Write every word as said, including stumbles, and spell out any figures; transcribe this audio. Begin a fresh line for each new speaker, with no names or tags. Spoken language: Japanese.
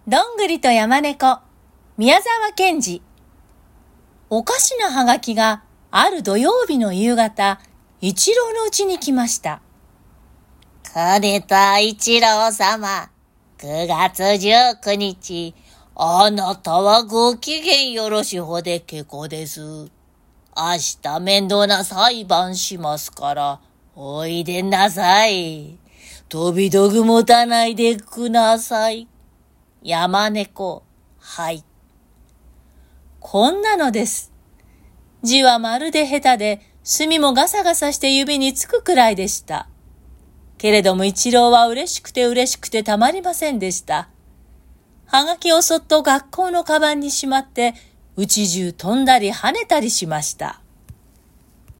どんぐりと山猫、宮沢賢治。おかしなはがきがある土曜日の夕方、一郎のうちに来ました。
金田一郎様、くがつじゅうくにち、あなたはご機嫌よろしほで結構です。明日面倒な裁判しますから、おいでなさい。飛び道具持たないでくなさい。山猫、はい。
こんなのです。字はまるで下手で、墨もガサガサして指につくくらいでした。けれども一郎は嬉しくて嬉しくてたまりませんでした。はがきをそっと学校のカバンにしまって、家中飛んだり跳ねたりしました。